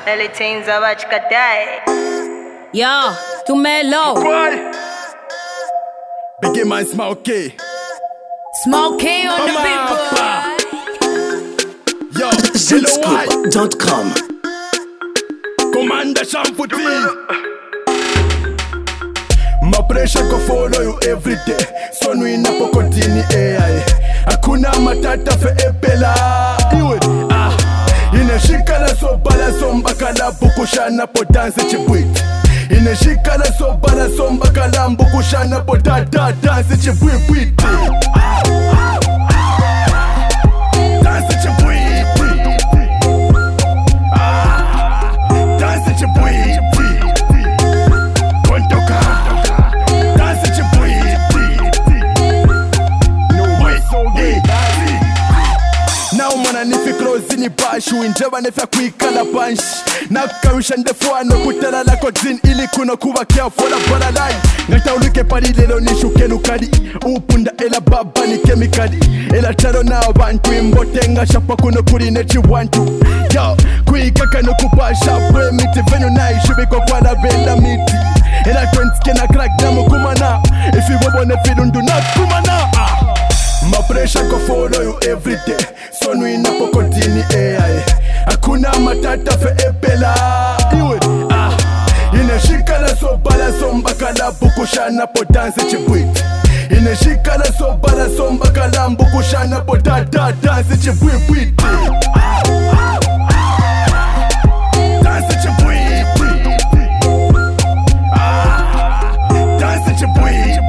Elitenza bachikatae. Yo, tumelo. Biggie man Smokey. Smokey on the big boy. Yo, Zscoop.com. Commander Shamputi. My pressure go follow you every day. So we napo continue AI. Hakuna matata fe epela. Iwe inashika la sobala sombaka la bukushana po dance chibwit. Inashika la sobala sombaka la bukushana po dance chibwit. Dance chibwit. Dance chibwit. Kontoka. Dance chibwit. No way so good. Now mwana nifi close ni bashu injeba nefya kuikala punch nakawisha ndefwano kutala lako zin ili kuno kuwa careful abala line ngata ulike pari lelo nishuke lukadi upunda ela baba ni kemikali ela charo na abantu imbotenga shapa kuno kuri nechi wantu yo kuikaka no kupasha bwe miti venyo na ishubiko kwa la vela miti ela twenske na crack na mukumana if you wabone filundu na kumana my pressure go follow you every day. So we napo continue AI. Hakuna matata fe epela. Iwe inashika la sobala sombaka la bukushana po dance chibwit. Inashika la sobala sombaka la bukushana po dance chibwit. Dance chibwit. Dance chibwit.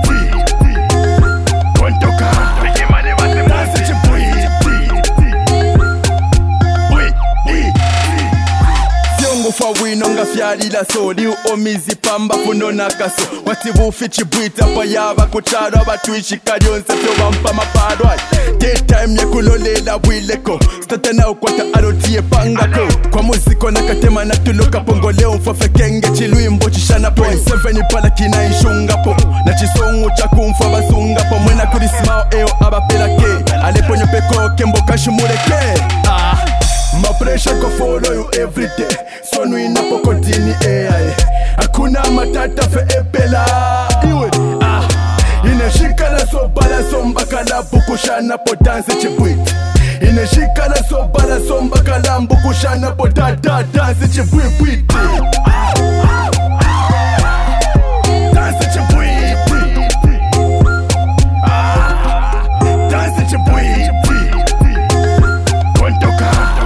Fawino nga fyalila soli omizi pamba funona kaso watibufi chibwita payaba kucharo batwishika lyonse fyo bampa mapadwa daytime yekulolela bwileko statana ukwata arotie pangako kwa muziko nakatema natuloka pongo leo mfafe kenge chilwimbo chishana po 7 pala kina inshungapo na chisongu cha kumfa basungapo mwena kulisimao eo abapelake aleponyo peko kembo kashimuleke my pressure go follow you every day. So we napo continue AI. Hakuna matata fe epela. Iwe inashika la sobala sombaka la bukushana po dance chibwit. Inashika la sobala sombaka la bukushana po dance chibwit. Dance chibwit. Dance chibwit. Kontoka.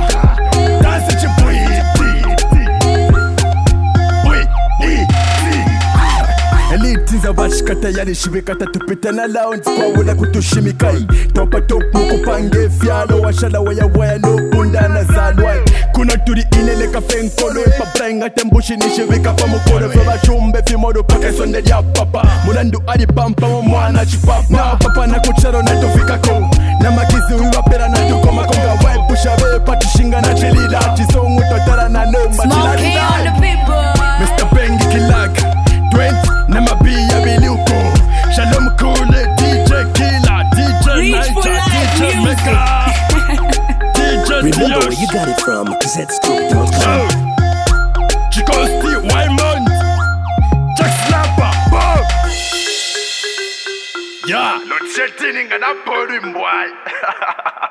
Elitiza bashikata yali shibikata tupita na lounge kwa wula kutushimikai topa top mukupange fyalo washala waya no bunda na zalwai kuna turi ineleka fenkolo epa brenga tembushi nishibika pa mukoro feba chumbe fimodo pake sonde ya papa mulandu ali pampa mwana chipapa na papa na kucharo na tofika ko na makizi wiwapera na tukoma konga wai pushabe patishinga na chelila chisongu totara na nomba Smokey on the big boy. Mr. Bengi Kilak 20 na mabia biluko Shalom Kule DJ Killer DJ Naija DJ Mega DJ Remember where Dios you got it from. Zscoop.com. Chico Steve Wyman Jack Snapper Bob Yeah Lot setting and a pori mbwai